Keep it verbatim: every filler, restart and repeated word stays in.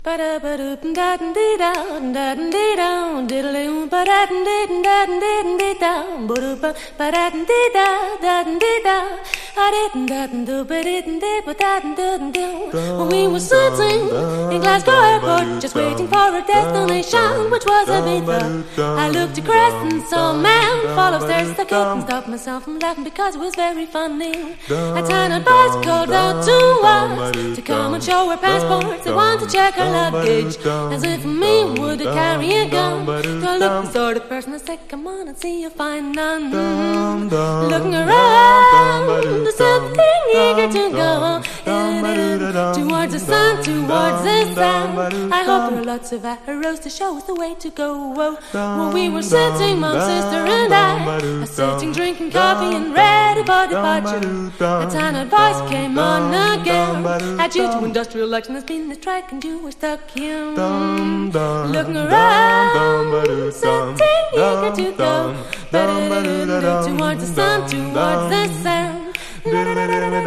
Ba da ba da da da dee da da dee da diddly ba da dee da da dee da ba da ba da dee da da dee da I didn't da do ba didn't dee ba da da do. When we were sitting in Glasgow Airport, just waiting for a destination, which was Ibiza, I looked across and saw a man fall upstairs. I couldn't stop myself from laughing because it was very funny. A tiny boys called out to us to come and show our passports. They want to check our luggage, as if me would carry a gun. Do I look the sort of person that say, come on and see if I'm none? Looking around, there's something eager to go towards the sun, towards the sound. I hope there are lots of arrows to show us the way to go. When we were sitting, Mom, sister and I, are sitting drinking coffee and ready for departure, a tiny voice came on again. Had you to industrial action has been the track and you were stuck in. Looking around, something eager to go towards the sun, towards the sound.